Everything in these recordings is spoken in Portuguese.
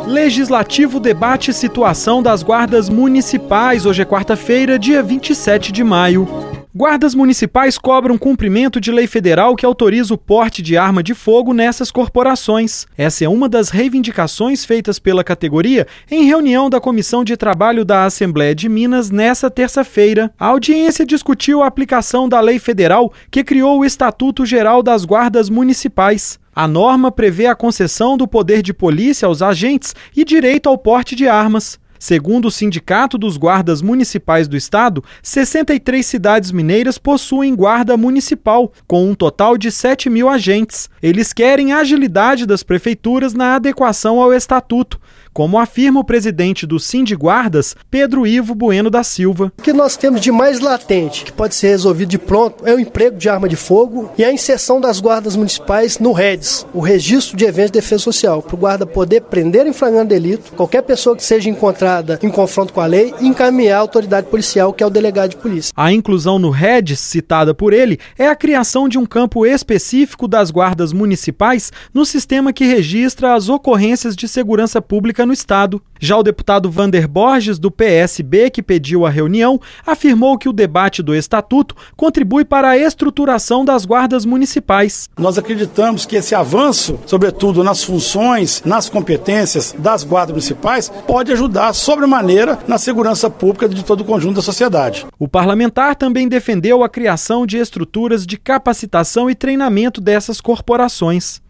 Legislativo debate situação das guardas municipais. Hoje é quarta-feira, dia 27 de maio. Guardas municipais cobram cumprimento de lei federal que autoriza o porte de arma de fogo nessas corporações. Essa é uma das reivindicações feitas pela categoria em reunião da Comissão de Trabalho da Assembleia de Minas nesta terça-feira. A audiência discutiu a aplicação da lei federal que criou o Estatuto Geral das Guardas Municipais. A norma prevê a concessão do poder de polícia aos agentes e direito ao porte de armas. Segundo o Sindicato dos Guardas Municipais do Estado, 63 cidades mineiras possuem guarda municipal, com um total de 7 mil agentes. Eles querem a agilidade das prefeituras na adequação ao Estatuto, como afirma o presidente do Sindiguardas, Pedro Ivo Bueno da Silva. O que nós temos de mais latente, que pode ser resolvido de pronto, é o emprego de arma de fogo e a inserção das guardas municipais no REDS, o Registro de Eventos de Defesa Social, para o guarda poder prender em flagrante delito qualquer pessoa que seja encontrada em confronto com a lei e encaminhar a autoridade policial, que é o delegado de polícia. A inclusão no REDS, citada por ele, é a criação de um campo específico das guardas municipais no sistema que registra as ocorrências de segurança pública no Estado. Já o deputado Vander Borges, do PSB, que pediu a reunião, afirmou que o debate do Estatuto contribui para a estruturação das guardas municipais. Nós acreditamos que esse avanço, sobretudo nas funções, nas competências das guardas municipais, pode ajudar sobremaneira na segurança pública de todo o conjunto da sociedade. O parlamentar também defendeu a criação de estruturas de capacitação e treinamento dessas corporações.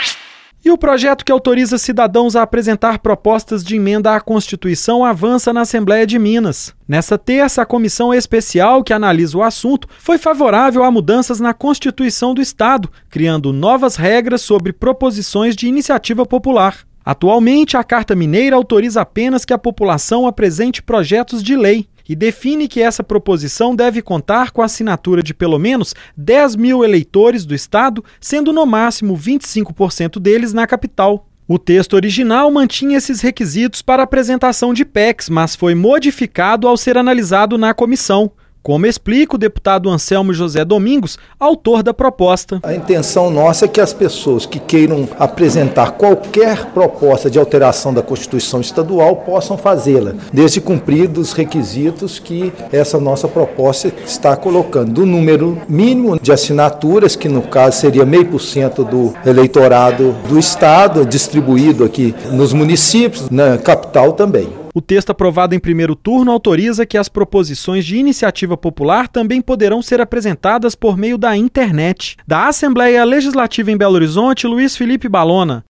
E o projeto que autoriza cidadãos a apresentar propostas de emenda à Constituição avança na Assembleia de Minas. Nessa terça, a comissão especial que analisa o assunto foi favorável a mudanças na Constituição do Estado, criando novas regras sobre proposições de iniciativa popular. Atualmente, a Carta Mineira autoriza apenas que a população apresente projetos de lei e define que essa proposição deve contar com a assinatura de pelo menos 10 mil eleitores do Estado, sendo no máximo 25% deles na capital. O texto original mantinha esses requisitos para apresentação de PECs, mas foi modificado ao ser analisado na comissão, como explica o deputado Anselmo José Domingos, autor da proposta. A intenção nossa é que as pessoas que queiram apresentar qualquer proposta de alteração da Constituição Estadual possam fazê-la, desde cumpridos os requisitos que essa nossa proposta está colocando, do número mínimo de assinaturas, que no caso seria 0,5% do eleitorado do Estado, distribuído aqui nos municípios, na capital também. O texto aprovado em primeiro turno autoriza que as proposições de iniciativa popular também poderão ser apresentadas por meio da internet. Da Assembleia Legislativa em Belo Horizonte, Luiz Felipe Balona.